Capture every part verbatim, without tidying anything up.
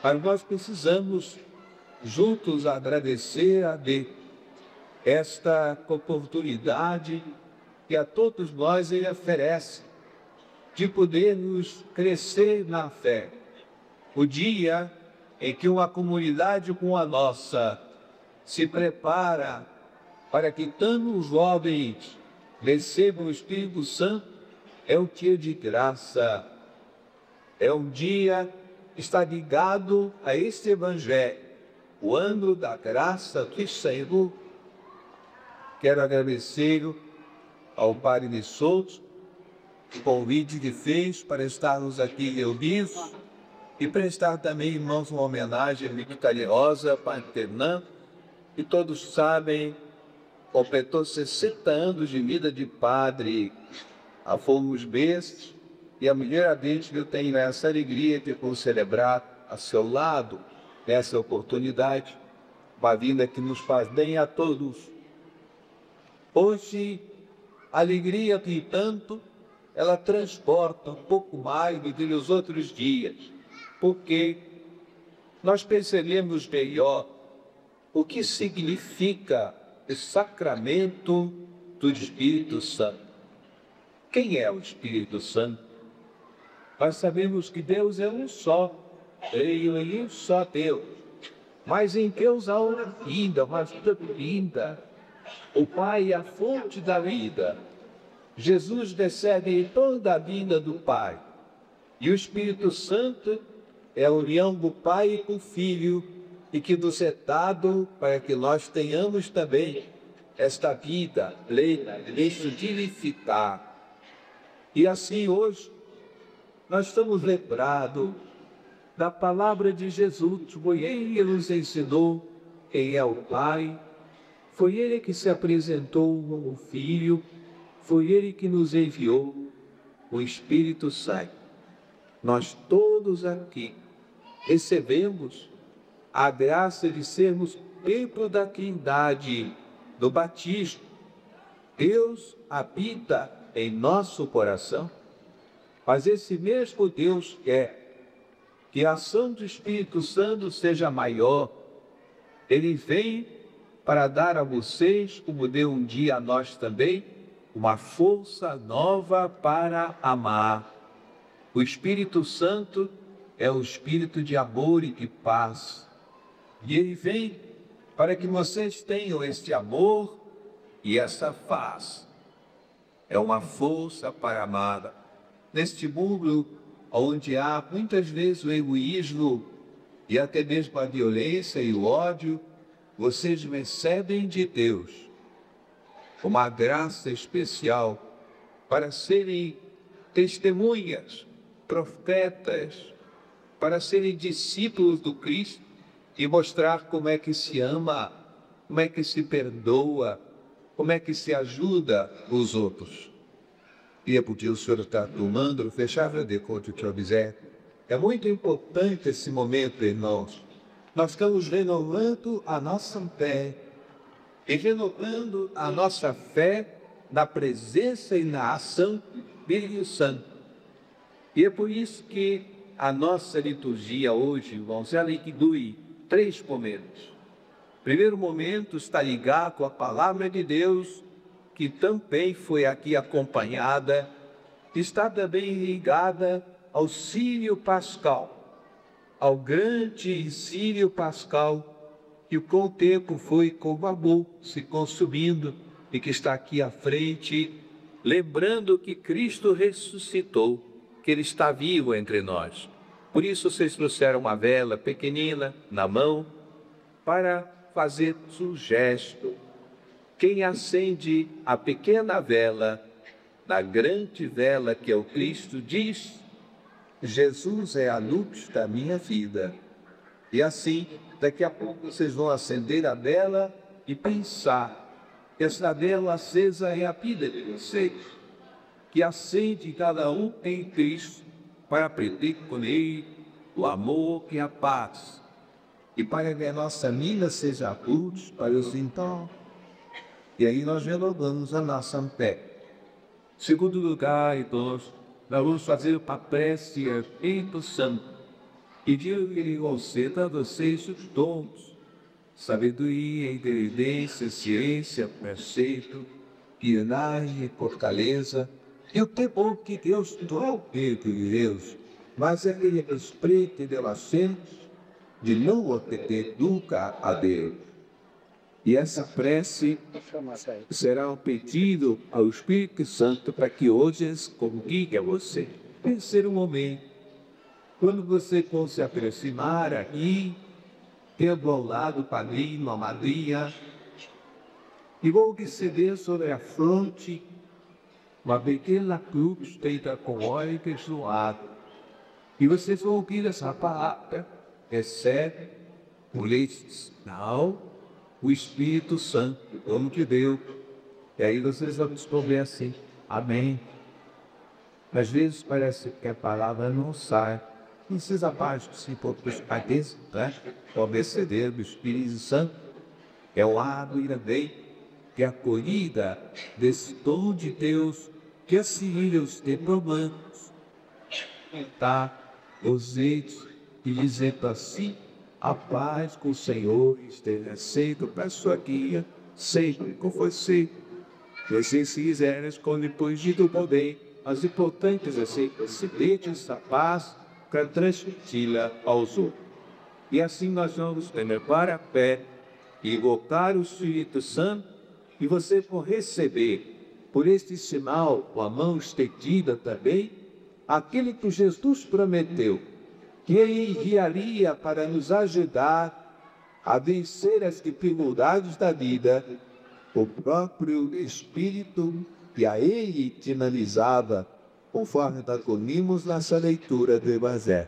Mas nós precisamos juntos agradecer a Deus esta oportunidade que a todos nós Ele oferece de podermos crescer na fé. O dia em que uma comunidade como a nossa se prepara para que tantos jovens recebam o Espírito Santo é um dia de graça, é um dia que está ligado a este Evangelho, o ano da graça do Senhor. Quero agradecer ao Padre de Souza o convite que fez para estarmos aqui reunidos e prestar também, irmãos, uma homenagem muito carinhosa para o Fernando, que todos sabem, completou sessenta anos de vida de padre a Fomos Bestos, e a primeira vez que eu tenho essa alegria de poder celebrar a seu lado, nessa oportunidade, uma vida que nos faz bem a todos. Hoje, a alegria, no entanto, ela transporta um pouco mais do que nos outros dias, porque nós percebemos melhor o que significa o sacramento do Espírito Santo. Quem é o Espírito Santo? Nós sabemos que Deus é um só, Ele é um só Deus, mas em Deus há uma vida, uma vida linda. O Pai é a fonte da vida. Jesus recebe toda a vida do Pai. E o Espírito Santo é a união do Pai com o Filho, e que nos é dado para que nós tenhamos também esta vida plena, deixe de vivificar. E assim hoje, nós estamos lembrados da palavra de Jesus. Foi Ele que nos ensinou quem é o Pai, foi Ele que se apresentou como Filho, foi Ele que nos enviou o Espírito Santo. Nós todos aqui recebemos a graça de sermos templo da Trindade, do batismo. Deus habita em nosso coração, mas esse mesmo Deus quer que a ação do Espírito Santo seja maior. Ele vem para dar a vocês, como deu um dia a nós também, uma força nova para amar. O Espírito Santo é o Espírito de amor e de paz. E Ele vem para que vocês tenham este amor e essa paz. É uma força para amar. Neste mundo onde há muitas vezes o egoísmo e até mesmo a violência e o ódio, vocês recebem de Deus uma graça especial para serem testemunhas, profetas, para serem discípulos do Cristo e mostrar como é que se ama, como é que se perdoa, como é que se ajuda os outros. E é porque o Senhor está tomando, fechar de conta que observe. É muito importante esse momento, irmãos. Nós estamos renovando a nossa fé e renovando a nossa fé na presença e na ação do Espírito Santo. E é por isso que a nossa liturgia hoje, irmãos, ela inclui três momentos. O primeiro momento está ligado com a palavra de Deus, que também foi aqui acompanhada, está também ligada ao Sírio Pascal, ao grande Sírio Pascal, que com o tempo foi como amor se consumindo e que está aqui à frente, lembrando que Cristo ressuscitou, que Ele está vivo entre nós. Por isso vocês trouxeram uma vela pequenina na mão para fazer um gesto. Quem acende a pequena vela na grande vela que é o Cristo diz: Jesus é a luz da minha vida. E assim, daqui a pouco vocês vão acender a vela e pensar que essa vela acesa é a vida de vocês, que acende cada um em Cristo para aprender com Ele o amor e a paz. E para que a nossa vida seja luz para os então. E aí nós renovamos a nossa fé. Segundo lugar, então, nós vamos fazer uma prece ao Espírito Santo. Pediu que ele conceda a vocês os dons, sabedoria, inteligência, ciência, preceito, piedade, fortaleza, e o temor que Deus não é o medo de Deus, mas é aquele respeito e relações de não obter nunca a Deus. E essa prece será um pedido ao Espírito Santo para que hoje comunique a você. Terceiro momento, quando você for se aproximar aqui, tendo ao lado o padrinho, a madrinha, e vou receber sobre a fronte uma pequena cruz feita com óleo abençoado. E vocês vão ouvir essa palavra, recebe o leite sinal, o Espírito Santo, o nome de Deus. E aí vocês vão responder assim, amém. Às vezes parece que a palavra não sai. Vocês abaixam se for buscar desse, né? O obedecedor do Espírito Santo é o lado irandei, que é a acolhida desse dom de Deus, que assim os diplomamos, tá? Os eitos e dizendo assim, a paz com o Senhor esteja sempre para a sua guia, sempre com você. Se se quiseres, com depois de do poder, as importantes assim, se deixe essa paz para transmiti-la aos outros. E assim nós vamos levar a fé e invocar o Espírito Santo, e você for receber, por este sinal, com a mão estendida também, aquele que Jesus prometeu, que ele enviaria para nos ajudar a vencer as dificuldades da vida, o próprio Espírito que a ele finalizava, conforme nós ouvimos nessa leitura do Evangelho.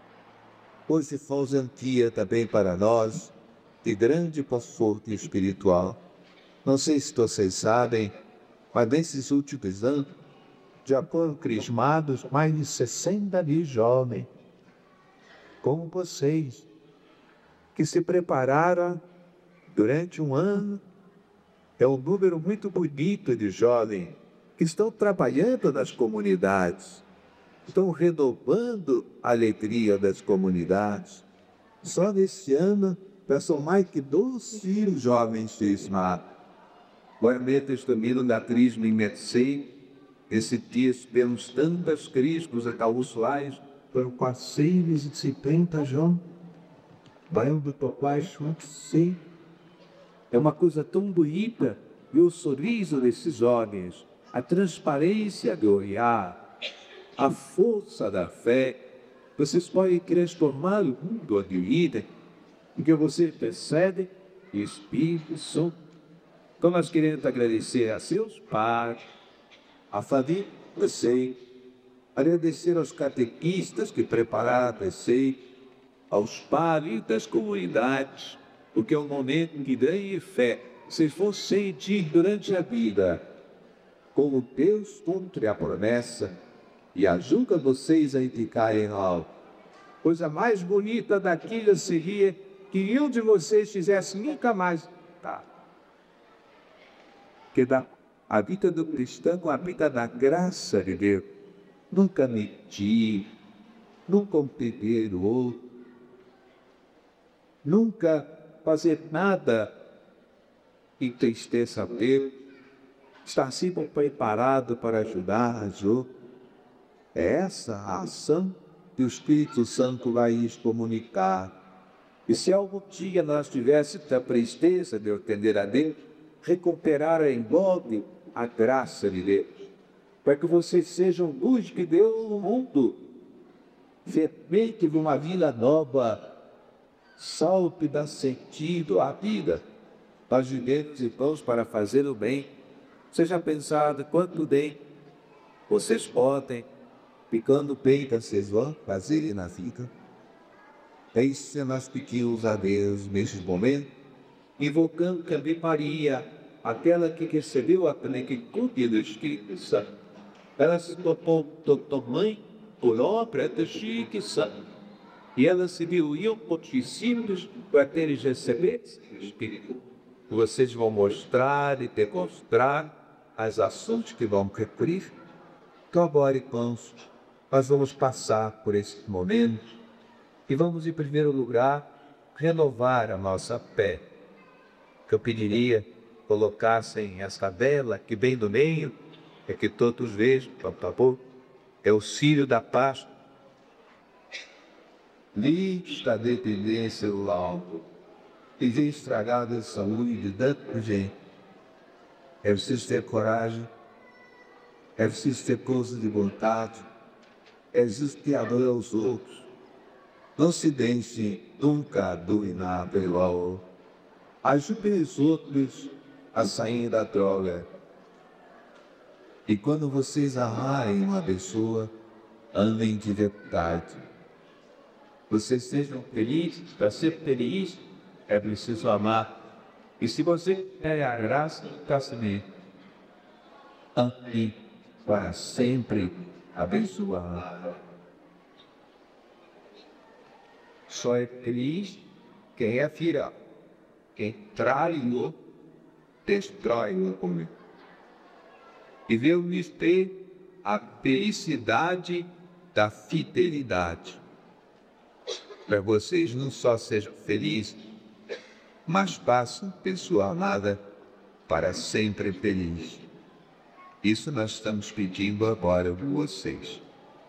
Hoje faz um dia também para nós de grande conforto espiritual. Não sei se vocês sabem, mas nesses últimos anos já foram crismados mais de sessenta mil jovens, como vocês, que se prepararam durante um ano. É um número muito bonito de jovens que estão trabalhando nas comunidades, estão renovando a alegria das comunidades. Só nesse ano, já são mais de doze mil jovens crismados. Agora, estamos na crisma em Mercê. Esse dia tivemos tantas crismas acausais, foram quatrocentos e cinquenta jovens. Vai do papai Chuxi. É uma coisa tão bonita, e o sorriso desses olhos, a transparência do olhar, a força da fé, vocês podem transformar o mundo de vida, porque você percebe o Espírito Santo. Então nós queremos agradecer a seus pais, a família, você, agradecer aos catequistas que prepararam você, aos padres das comunidades, porque é um momento que daí fé, se for sentir durante a vida, como Deus cumpre a promessa e ajuda vocês a ficarem alto. Coisa mais bonita daquilo seria que um de vocês fizesse nunca mais, tá? Que dá a vida do cristão, a vida da graça de Deus. Nunca mentir, nunca ofender o outro, nunca fazer nada que entristeça a Deus, estar sempre preparado para ajudar as outras. É essa a ação que o Espírito Santo vai nos comunicar. E se algum dia nós tivéssemos a presteza de atender a Deus, recuperar em volta a graça de Deus, para que vocês sejam luz que Deus no mundo, fermente de uma vida nova, sal que dá sentido à vida. Nós vivemos, irmãos, para fazer o bem. Seja pensado quanto bem vocês podem, ficando bem que vocês vão fazer na vida. É isso que nós pedimos a Deus neste momento, invocando também Maria, aquela que recebeu a plenitude do Espírito Santo. Ela se tornou, tornou mãe por obra do Espírito Santo. E ela se viu com discípulos para ter receber esse Espírito. Vocês vão mostrar e demonstrar as ações que vão cumprir. Então agora, irmãos, nós vamos passar por esse momento E vamos, em primeiro lugar, renovar a nossa fé. Que eu pediria colocassem essa vela que bem no meio, é que todos vejam, por favor, é o círio da Páscoa. Lista de tendência do alto, e de estragada saúde de tanta gente. É preciso ter coragem, é preciso ter força de vontade, é preciso ter amor aos outros. Não se deixe nunca dominar pelo amor. Ajude os outros a sair da droga. E quando vocês amarem uma pessoa, andem de verdade. Vocês sejam felizes, para ser feliz é preciso amar. E se você quer a graça do casamento, ame para sempre abençoar. Só é feliz quem é fiel. Quem trai-o, destrói-o comigo. E veio-lhes ter a felicidade da fidelidade. Para vocês não só sejam felizes, mas façam pessoal nada para sempre feliz. Isso nós estamos pedindo agora de vocês.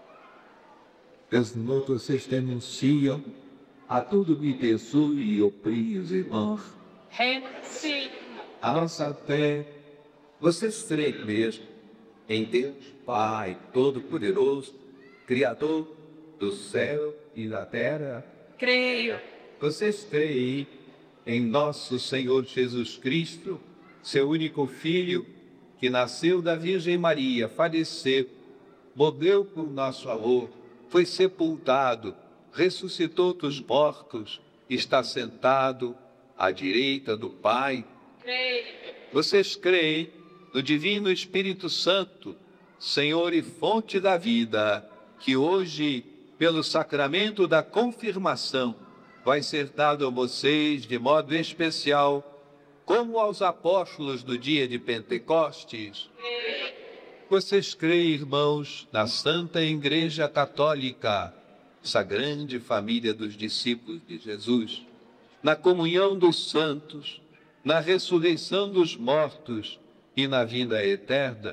Senhor, vocês denunciam a tudo que pessoa e oprime os irmãos. Sim. A nossa fé, vocês creem mesmo em Deus Pai Todo-Poderoso, Criador do céu e da terra? Creio. Vocês creem em nosso Senhor Jesus Cristo, seu único Filho, que nasceu da Virgem Maria, faleceu, morreu por nosso amor, foi sepultado, ressuscitou dos mortos, está sentado à direita do Pai? Creio. Vocês creem no Divino Espírito Santo, Senhor e fonte da vida, que hoje, pelo sacramento da confirmação, vai ser dado a vocês de modo especial, como aos apóstolos do dia de Pentecostes? Vocês creem, irmãos, na Santa Igreja Católica, essa grande família dos discípulos de Jesus, na comunhão dos santos, na ressurreição dos mortos e na vida eterna?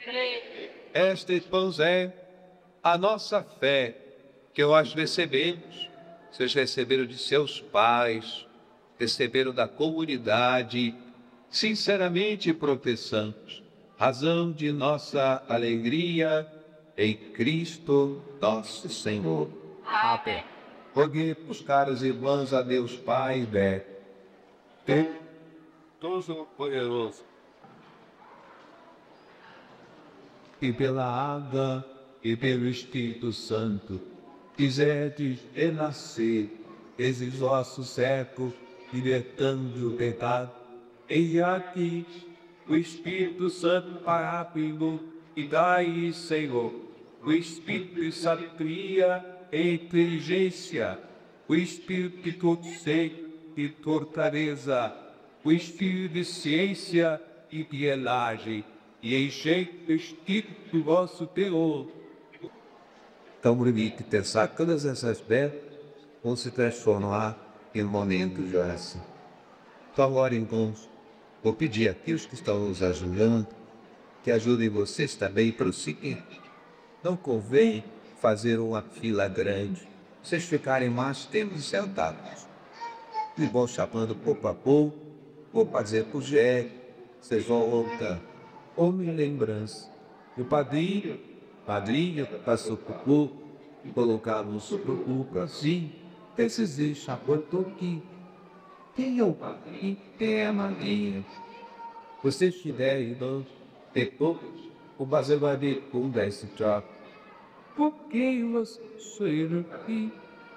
Esta, irmãos, é a nossa fé, que nós recebemos. Vocês receberam de seus pais, receberam da comunidade, sinceramente professamos, razão de nossa alegria em Cristo nosso Senhor. Amém. Roguei os caros irmãos a Deus Pai e Bé, Todo-Poderoso, e pela água e pelo Espírito Santo, quiserdes renascer esses ossos secos, libertando o pecado, enviai aqui o Espírito Santo Paráclito e dai, Senhor, o Espírito de sabedoria e inteligência, o Espírito de conselho e fortaleza, o Espírito de ciência e piedade, e enchei o Espírito do vosso teor. Então, bonito pensar que todas essas belas vão se transformar em momentos de oração. Então, agora, irmãos, vou pedir àqueles que estão nos ajudando que ajudem vocês também para o seguinte: não convém fazer uma fila grande, vocês ficarem mais tempo sentados. E vão chamando pouco a pouco, vou fazer por jegue, vocês vão voltando. Como em lembrança. E o padrinho, padrinho, passou por pouco, colocaram sobre o cuco assim, esses deixam por toquinho. Quem é o padrinho? Quem é a madrinha? Vocês tiverem, irmãos, depois, o Basel vai ver como dá esse troco. Por que você saiu aqui?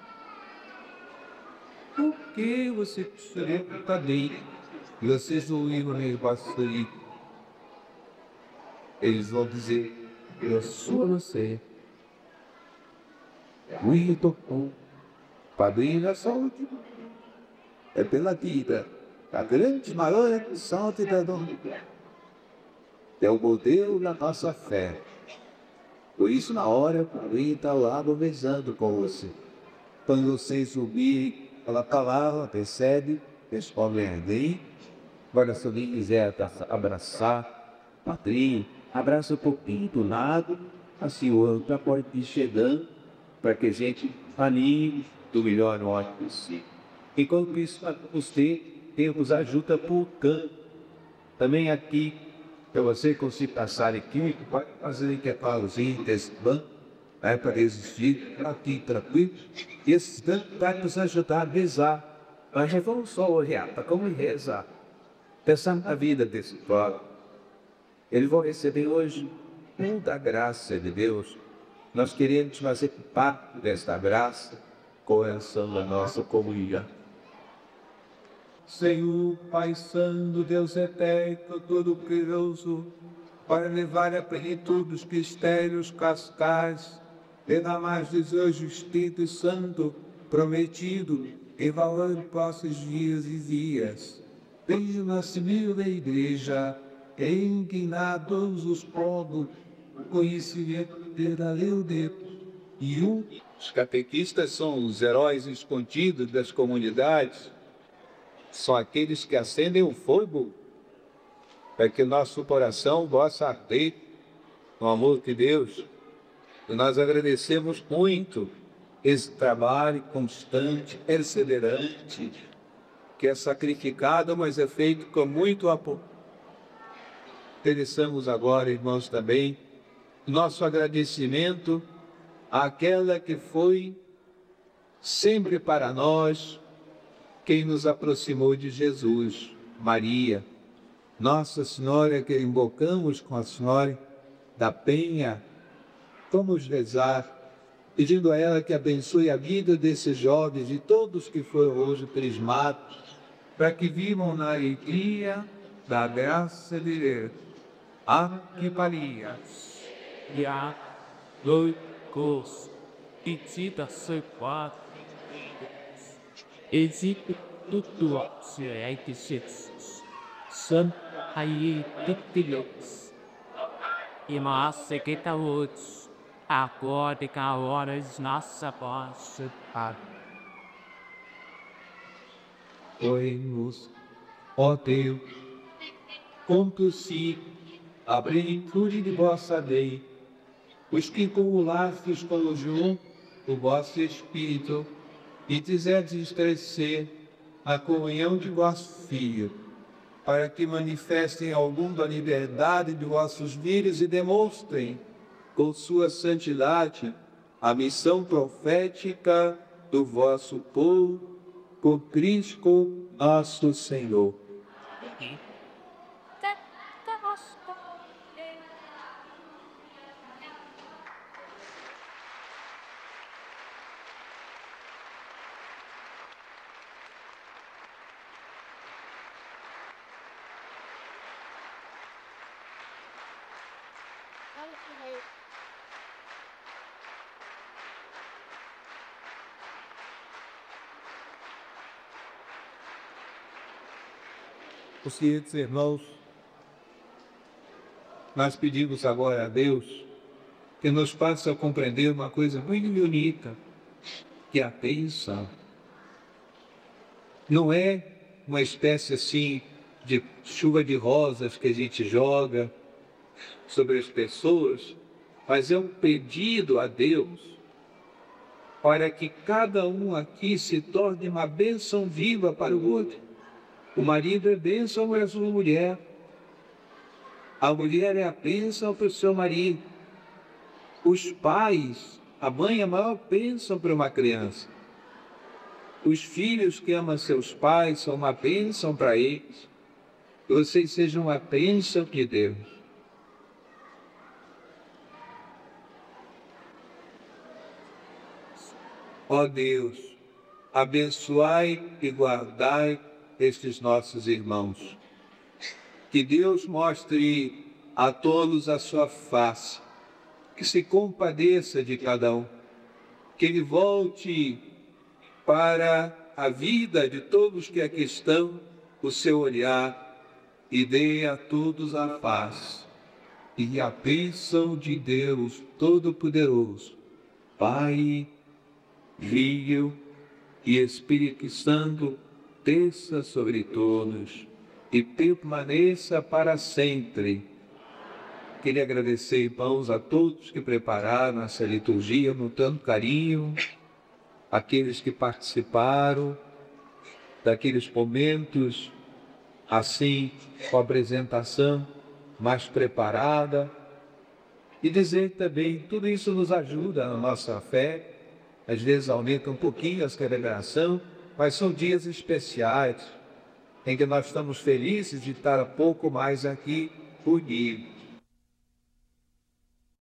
Por que você saiu do padrinho? E vocês ouviram o negócio aí? Eles vão dizer: eu sou você. O Ito, o padrinho da saúde, é pela vida, a grande maior execução de Dadon. É o modelo da nossa fé. Por isso, na hora, o padrinho está lá conversando com você. Quando vocês ouvirem aquela palavra, percebe, respondem amém. Agora, se alguém quiser abraçar o padrinho, abraça um pouquinho do lado, assim o outro pode ir chegando, para que a gente anime do melhor modo possível. Enquanto isso, você temos ajuda por canto. Também aqui, para você conseguir passar aqui, pode fazer que é pauzinho desse banco, né, para resistir aqui tranquilo. E esse canto vai nos ajudar a rezar. Mas vamos só olhar para como rezar. Pensando na vida desse povo. Eles vão receber hoje muita graça de Deus. Nós queremos fazer parte desta graça, começando a nossa comunhão. Senhor, Pai Santo, Deus eterno, todo-poderoso, para levar à plenitude os mistérios cascais, derramar-lhes hoje o Espírito Santo prometido em valor de vossos dias e dias. Desde o nascimento da Igreja, em que na todos os povos o conhecimento da lei de Deus e um. Os catequistas são os heróis escondidos das comunidades. São aqueles que acendem o fogo para que nosso coração possa arder no amor de Deus. E nós agradecemos muito esse trabalho constante, perseverante, que é sacrificado, mas é feito com muito amor. Interessamos agora, irmãos, também nosso agradecimento àquela que foi sempre para nós quem nos aproximou de Jesus, Maria, Nossa Senhora, que invocamos com a Senhora da Penha. Vamos rezar, pedindo a ela que abençoe a vida desses jovens e todos que foram hoje crismados, para que vivam na alegria da graça de Deus. Ave Maria. Ja, dois, cos, petita, seu quatro. Existe tudo se é que Jesus. São aí titilos. E mas se que tá outros. Agora que a hora de nossa voz. Oremos, ó Deus, conto-se a plenitude de vossa lei, os que cumulastes com o junto o vosso Espírito, e quiserdes estremecer a comunhão de vosso Filho, para que manifestem algum da liberdade de vossos filhos e demonstrem, com sua santidade, a missão profética do vosso povo, por Cristo nosso Senhor. Os queridos irmãos, nós pedimos agora a Deus que nos faça compreender uma coisa muito bonita, que é a bênção. Não é uma espécie assim de chuva de rosas que a gente joga sobre as pessoas, mas é um pedido a Deus para que cada um aqui se torne uma bênção viva para o outro. O marido é bênção para a sua mulher. A mulher é a bênção para o seu marido. Os pais, a mãe é a maior bênção para uma criança. Os filhos que amam seus pais são uma bênção para eles. Que vocês sejam uma bênção de Deus. Ó Deus, abençoai e guardai estes nossos irmãos. Que Deus mostre a todos a sua face, que se compadeça de cada um, que Ele volte para a vida de todos que aqui estão, o seu olhar, e dê a todos a paz. E a bênção de Deus Todo-Poderoso, Pai, Filho e Espírito Santo, desça sobre todos e permaneça para sempre. Queria agradecer, irmãos, a todos que prepararam essa liturgia com tanto carinho, aqueles que participaram daqueles momentos, assim, com a apresentação mais preparada, e dizer também, tudo isso nos ajuda na nossa fé, às vezes aumenta um pouquinho a celebração, mas são dias especiais, em que nós estamos felizes de estar um pouco mais aqui unidos.